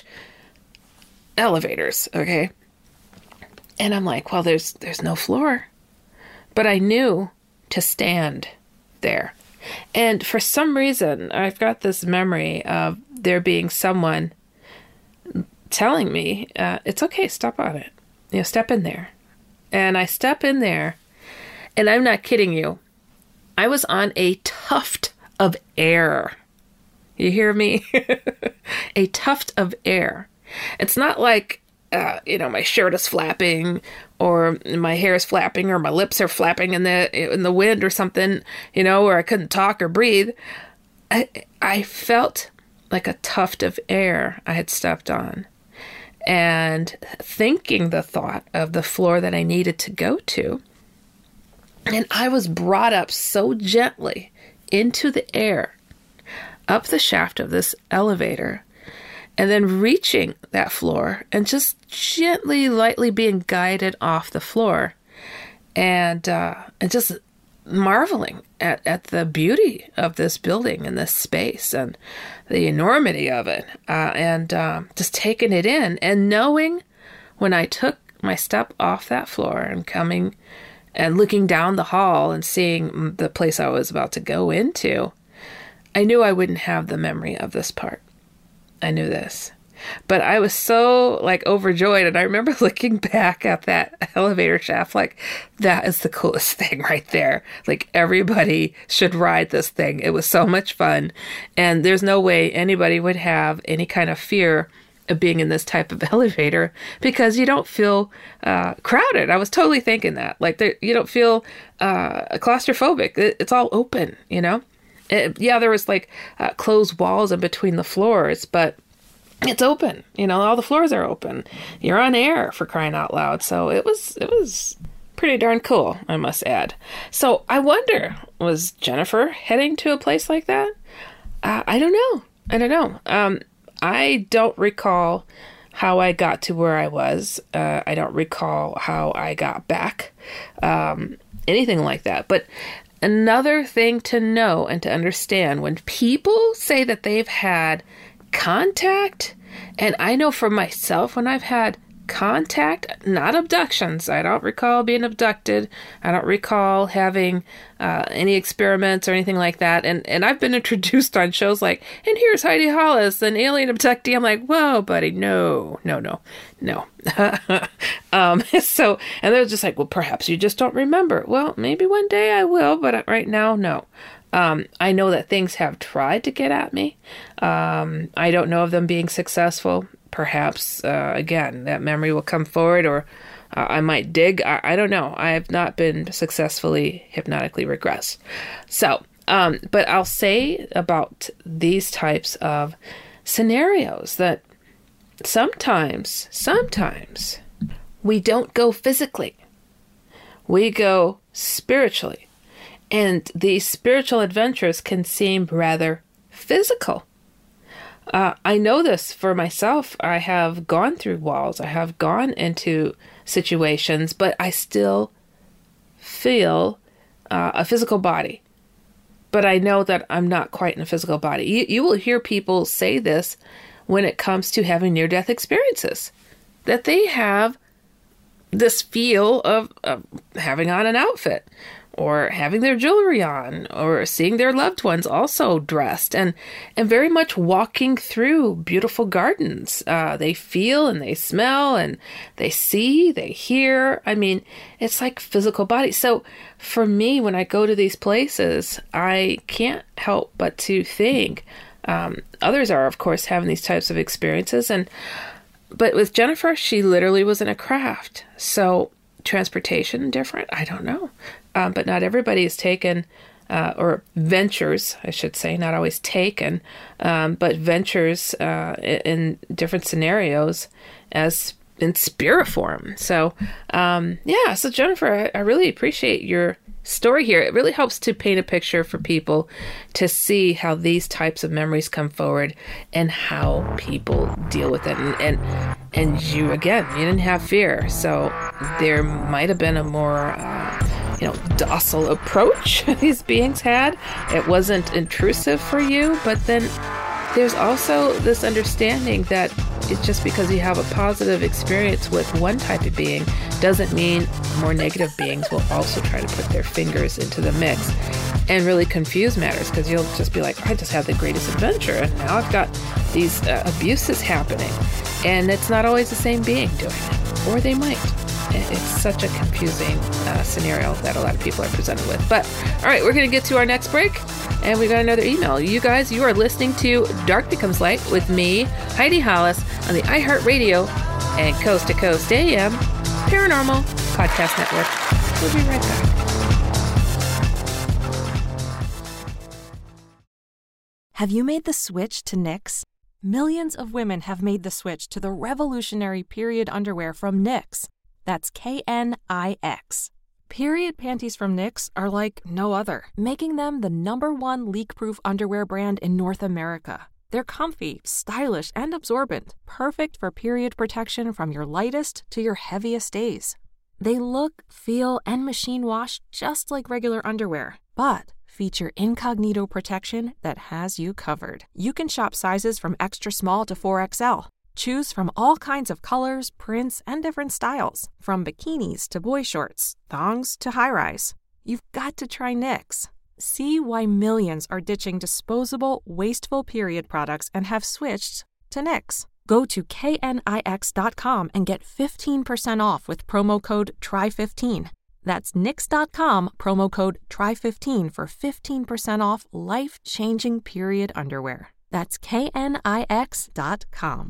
elevators, okay? And I'm like, well, there's there's no floor. But I knew to stand there. And for some reason, I've got this memory of there being someone telling me, uh, it's okay, step on it. You know, step in there. And I step in there. And I'm not kidding you. I was on a tuft of air. You hear me? A tuft of air. It's not like, uh, you know, my shirt is flapping or my hair is flapping or my lips are flapping in the in the wind or something, you know, or I couldn't talk or breathe. I, I felt like a tuft of air I had stepped on. And thinking the thought of the floor that I needed to go to, and I was brought up so gently into the air, up the shaft of this elevator, and then reaching that floor and just gently, lightly being guided off the floor, and uh, and just marveling at, at the beauty of this building and this space and the enormity of it, uh, and uh, just taking it in and knowing when I took my step off that floor and coming and looking down the hall and seeing the place I was about to go into, I knew I wouldn't have the memory of this part. I knew this. But I was so, like, overjoyed, and I remember looking back at that elevator shaft like, that is the coolest thing right there. Like, everybody should ride this thing. It was so much fun, and there's no way anybody would have any kind of fear of being in this type of elevator because you don't feel uh, crowded. I was totally thinking that. Like, there, you don't feel uh, claustrophobic. It, it's all open, you know? It, yeah, there was like uh, closed walls in between the floors, but it's open. You know, all the floors are open. You're on air, for crying out loud. So it was, it was pretty darn cool, I must add. So I wonder, was Jennifer heading to a place like that? Uh, I don't know. I don't know. Um, I don't recall how I got to where I was. Uh, I don't recall how I got back. Um, anything like that. But another thing to know and to understand, when people say that they've had contact, and I know for myself, when I've had contact, not abductions. I don't recall being abducted. I don't recall having uh, any experiments or anything like that. And and I've been introduced on shows like, and here's Heidi Hollis, an alien abductee. I'm like, whoa, buddy, no, no, no, no. um, so, and they're just like, well, perhaps you just don't remember. Well, maybe one day I will, but right now, no. Um, I know that things have tried to get at me. Um, I don't know of them being successful. Perhaps, uh, again, that memory will come forward, or uh, I might dig. I, I don't know. I have not been successfully hypnotically regressed. So, um, but I'll say about these types of scenarios that sometimes, sometimes we don't go physically. We go spiritually. And these spiritual adventures can seem rather physical. Uh, I know this for myself. I have gone through walls. I have gone into situations, but I still feel uh, a physical body. But I know that I'm not quite in a physical body. You, you will hear people say this when it comes to having near-death experiences, that they have this feel of, of having on an outfit, or having their jewelry on, or seeing their loved ones also dressed, and and very much walking through beautiful gardens. Uh, they feel and they smell and they see, they hear. I mean, it's like physical body. So for me, when I go to these places, I can't help but to think um, others are, of course, having these types of experiences. And but with Jennifer, she literally was in a craft. So transportation different? I don't know. Um, but not everybody is taken, uh, or ventures, I should say, not always taken, um, but ventures uh, in different scenarios as in spirit form. So, um, yeah, so Jennifer, I, I really appreciate your story here. It really helps to paint a picture for people to see how these types of memories come forward and how people deal with it. And, and, and you, again, you didn't have fear. So there might have been a more... Uh, you know, docile approach these beings had. It wasn't intrusive for you, but then there's also this understanding that it's just because you have a positive experience with one type of being doesn't mean more negative beings will also try to put their fingers into the mix and really confuse matters, because you'll just be like, I just had the greatest adventure and now I've got these uh, abuses happening, and it's not always the same being doing it, or they might. It's such a confusing uh, scenario that a lot of people are presented with. But, all right, we're going to get to our next break, and we got another email. You guys, you are listening to Dark Becomes Light with me, Heidi Hollis, on the iHeartRadio and Coast to Coast A M Paranormal Podcast Network. We'll be right back. Have you made the switch to Knix? Millions of women have made the switch to the revolutionary period underwear from Knix. That's K N I X. Period panties from Knix are like no other, making them the number one leak-proof underwear brand in North America. They're comfy, stylish, and absorbent, perfect for period protection from your lightest to your heaviest days. They look, feel, and machine wash just like regular underwear, but feature incognito protection that has you covered. You can shop sizes from extra small to four X L. Choose from all kinds of colors, prints, and different styles, from bikinis to boy shorts, thongs to high-rise. You've got to try Knix. See why millions are ditching disposable, wasteful period products and have switched to Knix. Go to K N I X dot com and get fifteen percent off with promo code T R Y fifteen. That's Knix dot com, promo code T R Y fifteen for fifteen percent off life-changing period underwear. That's K N I X dot com.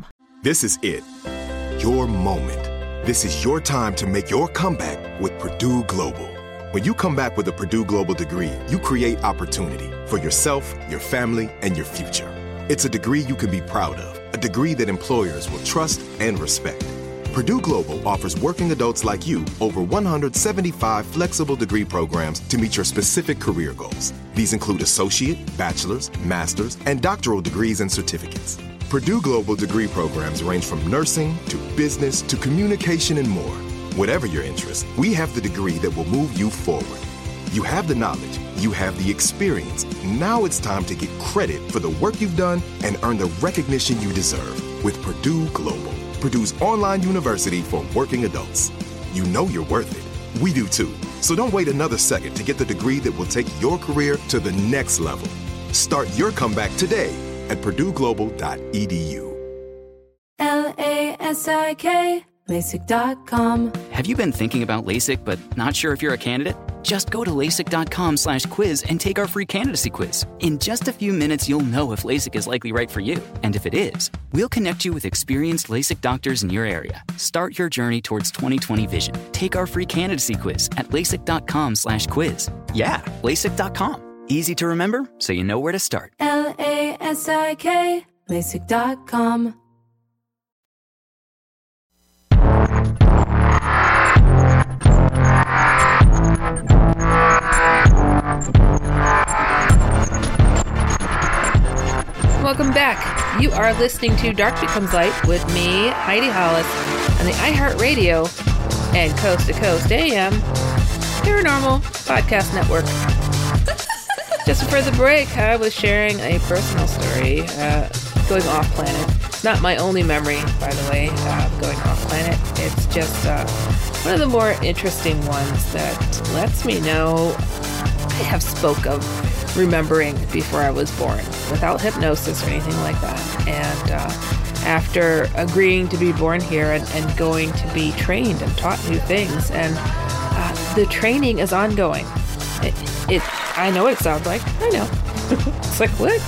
This is it. Your moment. This is your time to make your comeback with Purdue Global. When you come back with a Purdue Global degree, you create opportunity for yourself, your family, and your future. It's a degree you can be proud of, a degree that employers will trust and respect. Purdue Global offers working adults like you over one hundred seventy-five flexible degree programs to meet your specific career goals. These include associate, bachelor's, master's, and doctoral degrees and certificates. Purdue Global degree programs range from nursing to business to communication and more. Whatever your interest, we have the degree that will move you forward. You have the knowledge, you have the experience. Now it's time to get credit for the work you've done and earn the recognition you deserve with Purdue Global, Purdue's online university for working adults. You know you're worth it. We do too. So don't wait another second to get the degree that will take your career to the next level. Start your comeback today at purdue global dot e d u. L A S I K, LASIK dot com. Have you been thinking about LASIK but not sure if you're a candidate? Just go to LASIK.com slash quiz and take our free candidacy quiz. In just a few minutes, you'll know if LASIK is likely right for you. And if it is, we'll connect you with experienced LASIK doctors in your area. Start your journey towards twenty twenty vision. Take our free candidacy quiz at LASIK.com slash quiz. Yeah, LASIK dot com. Easy to remember, so you know where to start. L A S I K, LASIK dot com. Welcome back. You are listening to Dark Becomes Light with me, Heidi Hollis, on the iHeartRadio and Coast to Coast A M Paranormal Podcast Network. Just before the break, I was sharing a personal story uh, going off planet. It's not my only memory, by the way, uh, going off planet. It's just uh, one of the more interesting ones that lets me know I have spoke of remembering before I was born without hypnosis or anything like that. And uh, after agreeing to be born here and, and going to be trained and taught new things, and uh, the training is ongoing. It, it, I know what it sounds like. I know. It's like, what?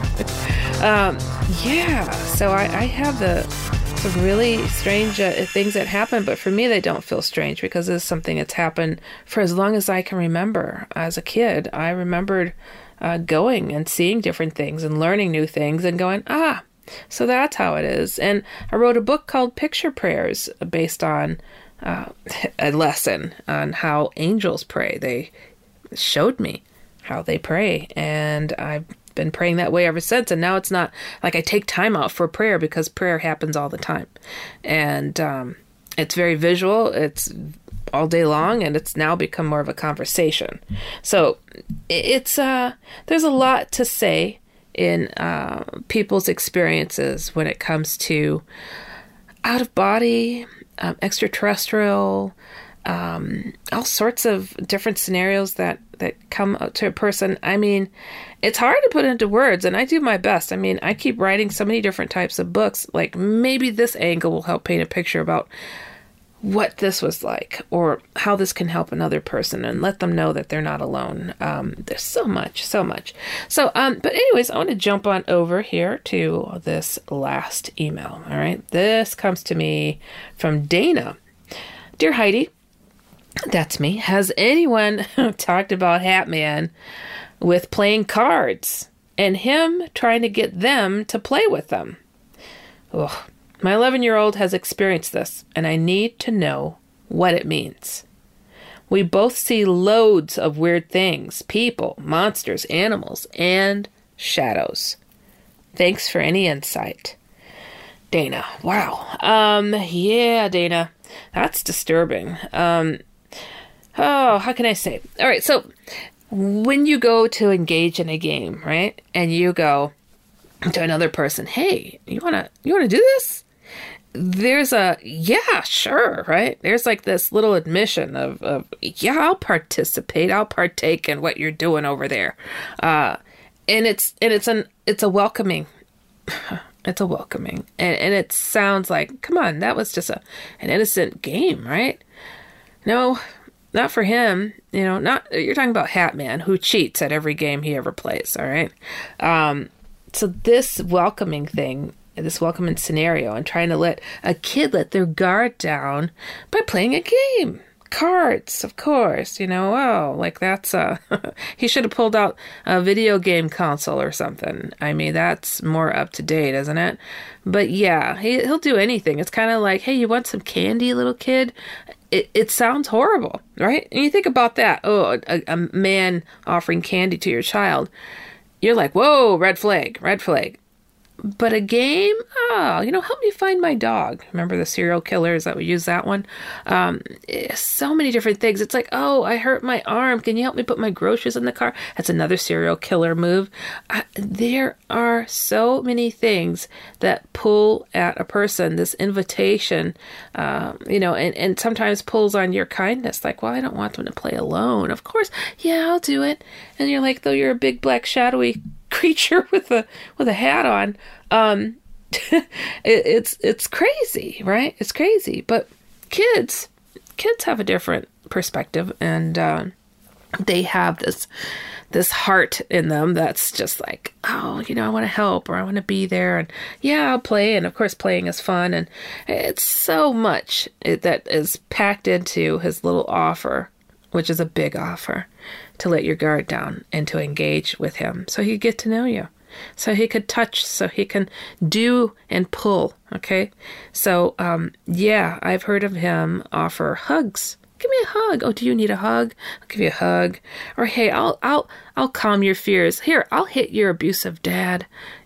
um, yeah. So I, I have the some really strange uh, things that happen, but for me, they don't feel strange because it's something that's happened for as long as I can remember. As a kid, I remembered uh, going and seeing different things and learning new things and going, ah, so that's how it is. And I wrote a book called Picture Prayers based on uh, a lesson on how angels pray. They showed me how they pray, and I've been praying that way ever since. And now it's not like I take time out for prayer because prayer happens all the time. And um, it's very visual. It's all day long, and it's now become more of a conversation. So it's uh, there's a lot to say in uh, people's experiences when it comes to out of body, um, extraterrestrial, um, all sorts of different scenarios that, that come up to a person. I mean, it's hard to put into words, and I do my best. I mean, I keep writing so many different types of books, like maybe this angle will help paint a picture about what this was like, or how this can help another person and let them know that they're not alone. Um, there's so much, so much. So, um, but anyways, I want to jump on over here to this last email. All right. This comes to me from Dana. Dear Heidi, that's me. Has anyone talked about Hat Man with playing cards and him trying to get them to play with them? Ugh. My eleven-year-old has experienced this, and I need to know what it means. We both see loads of weird things, people, monsters, animals, and shadows. Thanks for any insight. Dana. Wow. Um, yeah, Dana. That's disturbing. Um, oh, how can I say? All right, so when you go to engage in a game, right, and you go to another person, hey, you wanna you wanna do this? There's a, yeah, sure, right? There's like this little admission of, of yeah, I'll participate. I'll partake in what you're doing over there. Uh, and it's, and it's an, it's a welcoming, it's a welcoming. And, and it sounds like, come on, that was just a, an innocent game, right? No, not for him. You know, not, you're talking about Hat Man, who cheats at every game he ever plays. All right. Um, so this welcoming thing this welcoming scenario and trying to let a kid let their guard down by playing a game. Cards, of course, you know, oh, like that's, uh, he should have pulled out a video game console or something. I mean, that's more up to date, isn't it? But yeah, he, he'll do anything. It's kind of like, hey, you want some candy, little kid? It it sounds horrible, right? And you think about that. Oh, a, a man offering candy to your child. You're like, whoa, red flag, red flag. But a game, oh, you know, help me find my dog. Remember the serial killers that would use that one? Um, so many different things. It's like, oh, I hurt my arm. Can you help me put my groceries in the car? That's another serial killer move. Uh, there are so many things that pull at a person, this invitation, um, you know, and, and sometimes pulls on your kindness. Like, well, I don't want them to play alone. Of course, yeah, I'll do it. And you're like, though you're a big black shadowy creature with a with a hat on, um it, it's it's crazy, right? It's crazy. But kids kids have a different perspective, and uh, they have this this heart in them that's just like, oh, you know, I want to help, or I want to be there, and yeah, I'll play. And of course, playing is fun, and it's so much that is packed into his little offer, which is a big offer, to let your guard down and to engage with him so he could get to know you, so he could touch, so he can do and pull, okay? So, um, yeah, I've heard of him offer hugs. Give me a hug. Oh, do you need a hug? I'll give you a hug. Or, hey, I'll, I'll, I'll calm your fears. Here, I'll hit your abusive dad.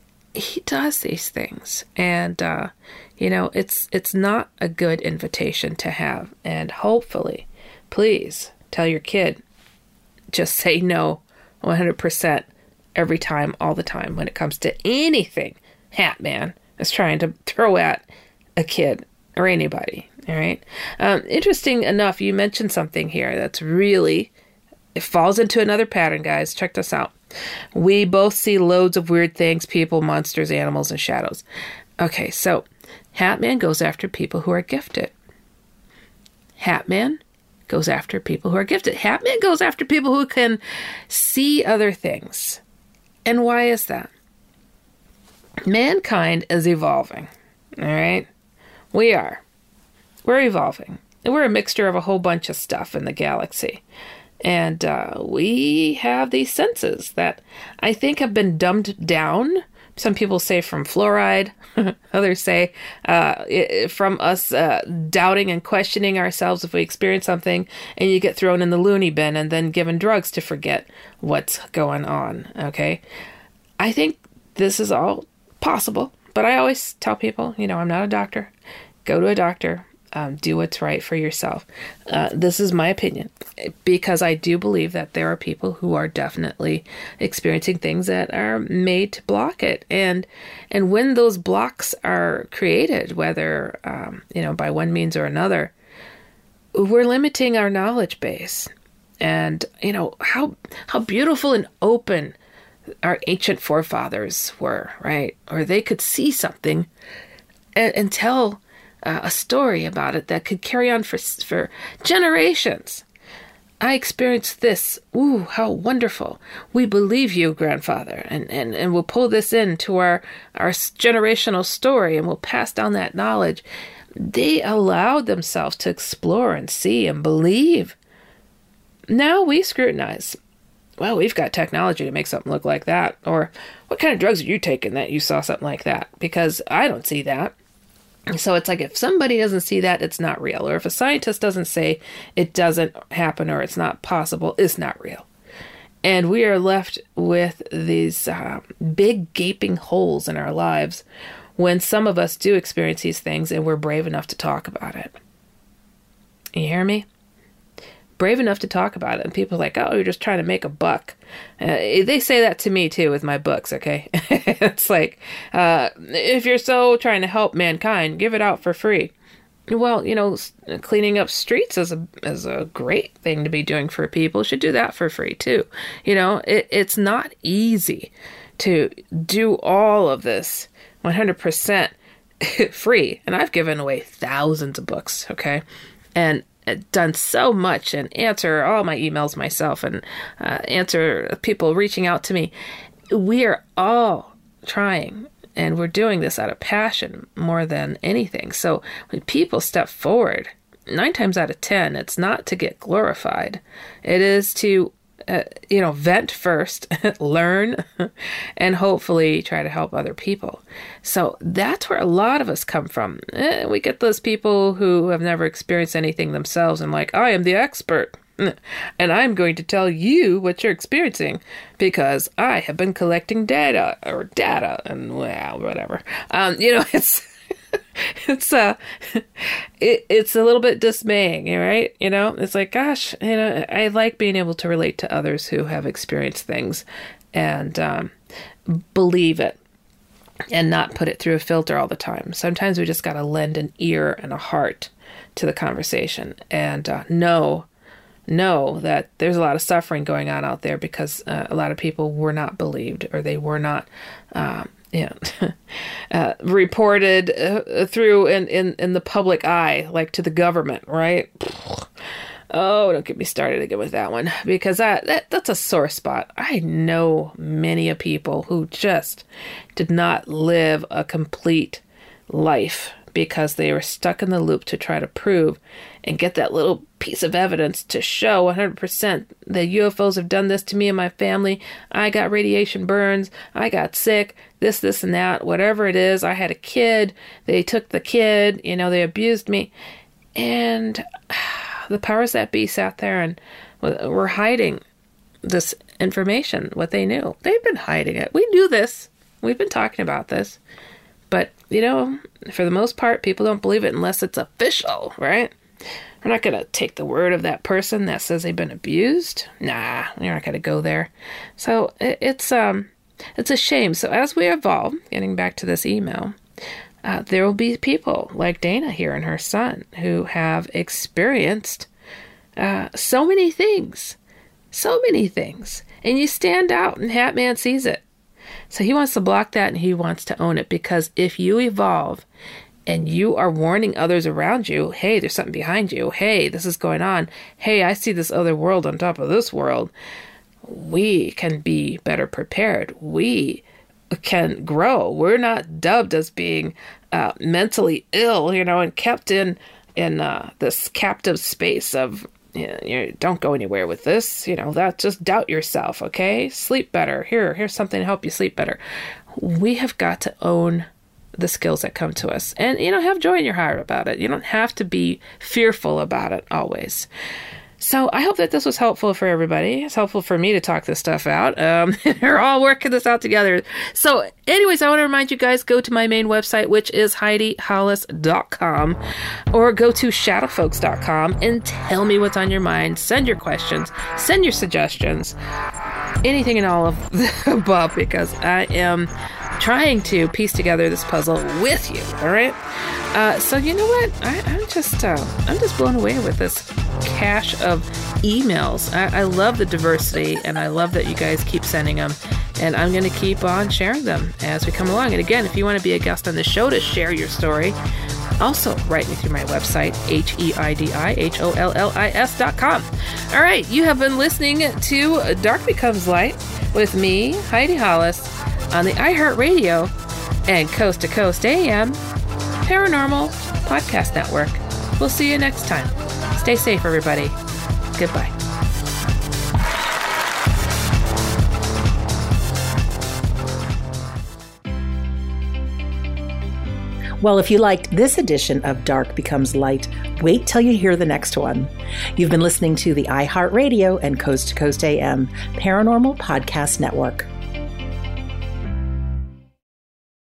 He does these things. And, uh, you know, it's, it's not a good invitation to have. And hopefully, please tell your kid, just say no one hundred percent every time, all the time, when it comes to anything Hat Man is trying to throw at a kid or anybody. All right. Um, interesting enough, you mentioned something here that's really, it falls into another pattern, guys. Check this out. We both see loads of weird things, people, monsters, animals, and shadows. Okay, so Hat Man goes after people who are gifted. Hat Man goes after people who are gifted. Hat Man goes after people who can see other things. And why is that? Mankind is evolving. All right? We are. We're evolving. And we're a mixture of a whole bunch of stuff in the galaxy. And uh, we have these senses that I think have been dumbed down. Some people say from fluoride. Others say uh, it, from us uh, doubting and questioning ourselves if we experience something, and you get thrown in the loony bin and then given drugs to forget what's going on. Okay? I think this is all possible. But I always tell people, you know, I'm not a doctor. Go to a doctor. Um, do what's right for yourself. Uh, this is my opinion, because I do believe that there are people who are definitely experiencing things that are made to block it. And and when those blocks are created, whether, um, you know, by one means or another, we're limiting our knowledge base. And, you know, how how beautiful and open our ancient forefathers were, right? Or they could see something and, and tell Uh, a story about it that could carry on for for generations. I experienced this. Ooh, how wonderful. We believe you, grandfather, and, and, and we'll pull this into our, our generational story, and we'll pass down that knowledge. They allowed themselves to explore and see and believe. Now we scrutinize. Well, we've got technology to make something look like that. Or, what kind of drugs are you taking that you saw something like that? Because I don't see that. So it's like, if somebody doesn't see that, it's not real. Or if a scientist doesn't say it doesn't happen or it's not possible, it's not real. And we are left with these uh, big gaping holes in our lives when some of us do experience these things and we're brave enough to talk about it. You hear me? Brave enough to talk about it. And people are like, oh, you're just trying to make a buck. Uh, they say that to me too with my books, okay? It's like, uh, if you're so trying to help mankind, give it out for free. Well, you know, cleaning up streets is a is a great thing to be doing for people. Should do that for free too. You know, it, it's not easy to do all of this one hundred percent free. And I've given away thousands of books, okay? And done so much and answer all my emails myself and uh, answer people reaching out to me. We are all trying and we're doing this out of passion more than anything. So when people step forward, nine times out of ten, it's not to get glorified. It is to, uh, you know, vent first, learn, and hopefully try to help other people. So that's where a lot of us come from. Eh, we get those people who have never experienced anything themselves and like, I am the expert. And I'm going to tell you what you're experiencing because I have been collecting data or data and well, whatever. Um, you know, it's it's uh, it, it's a little bit dismaying, right? You know, it's like, gosh, you know, I like being able to relate to others who have experienced things and um, believe it and not put it through a filter all the time. Sometimes we just got to lend an ear and a heart to the conversation and uh, know. know that there's a lot of suffering going on out there because uh, a lot of people were not believed or they were not um, you know, uh, reported uh, through in, in, in the public eye, like to the government, right? Oh, don't get me started again with that one because that, that that's a sore spot. I know many of people who just did not live a complete life because they were stuck in the loop to try to prove and get that little piece of evidence to show one hundred percent the U F Os have done this to me and my family. I got radiation burns. I got sick, this, this, and that, whatever it is. I had a kid. They took the kid, you know, they abused me. And the powers that be sat there and were hiding this information, what they knew. They've been hiding it. We knew this. We've been talking about this. But, you know, for the most part, people don't believe it unless it's official, right? We're not going to take the word of that person that says they've been abused. Nah, you're not going to go there. So it's um, it's a shame. So as we evolve, getting back to this email, uh, there will be people like Dana here and her son who have experienced uh, so many things, so many things. And you stand out and Hatman sees it. So he wants to block that and he wants to own it because if you evolve and you are warning others around you, hey, there's something behind you. Hey, this is going on. Hey, I see this other world on top of this world. We can be better prepared. We can grow. We're not dubbed as being uh, mentally ill, you know, and kept in, in uh, this captive space of, you know, you don't go anywhere with this, you know, that just doubt yourself, okay? Sleep better. Here, here's something to help you sleep better. We have got to own the skills that come to us and, you know, have joy in your heart about it. You don't have to be fearful about it always. So I hope that this was helpful for everybody. It's helpful for me to talk this stuff out. Um, we're all working this out together. So anyways, I want to remind you guys, go to my main website, which is Heidi Hollis dot com, or go to shadow folks dot com and tell me what's on your mind. Send your questions, send your suggestions, anything and all of the above, because I am trying to piece together this puzzle with you. All right. Uh, so you know what? I, I'm just uh, I'm just blown away with this cache of emails. I, I love the diversity, and I love that you guys keep sending them. And I'm going to keep on sharing them as we come along. And again, if you want to be a guest on the show to share your story, also write me through my website, H E I D I H O L L I S dot com. All right, you have been listening to Dark Becomes Light with me, Heidi Hollis, on the iHeartRadio and Coast to Coast A M Paranormal Podcast Network. We'll see you next time. Stay safe, everybody. Goodbye. Well, if you liked this edition of Dark Becomes Light, wait till you hear the next one. You've been listening to the iHeartRadio and Coast to Coast A M Paranormal Podcast Network.